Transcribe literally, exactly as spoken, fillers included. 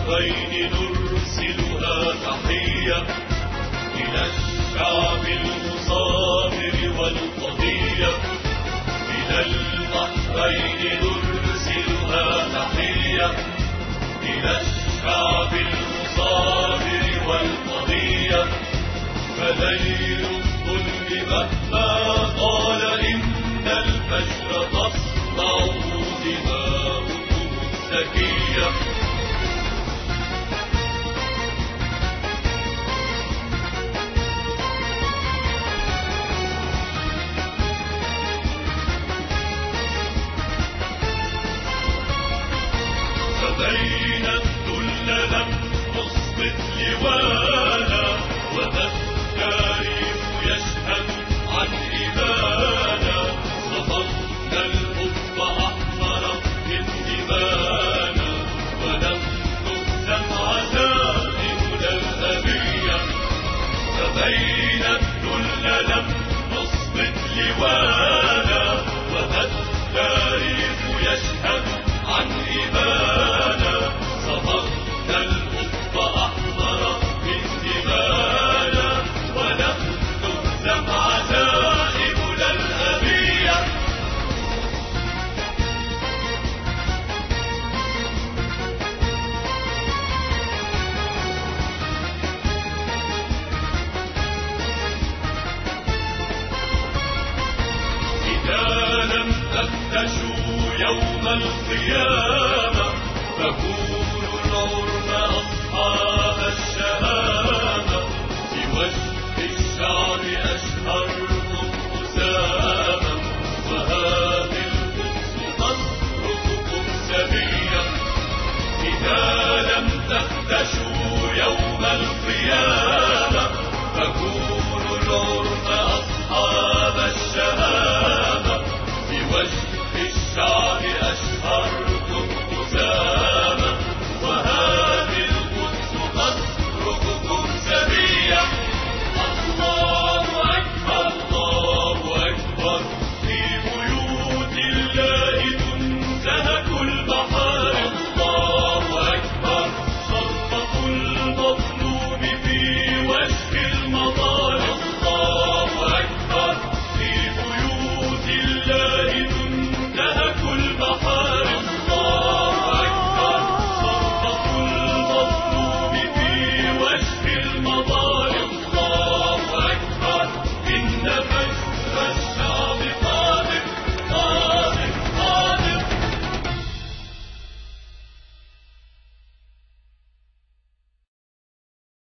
البحرين نرسلها تحية إلى الشعب المصابر والقضية. إلى البحرين نرسلها تحية إلى الشعب المصابر والقضية. فليل الظلم مهما طال إن الفجر تصنع دماؤكم الزكية. فبين الذل لم نصبت لوانا وذا التاريخ يشهد عن إيمانا. صففنا الحب أحمر من دمانا ولم نهزم عزائمنا الأبية. فبين الذل لم نصبت لوانا وذا التاريخ يشهد عن إيمانا. صففنا الحب أحمر من دمانا ولم تهزم عزائمنا الأبية. إذا لم تفتشوا يوم القيامة فكونوا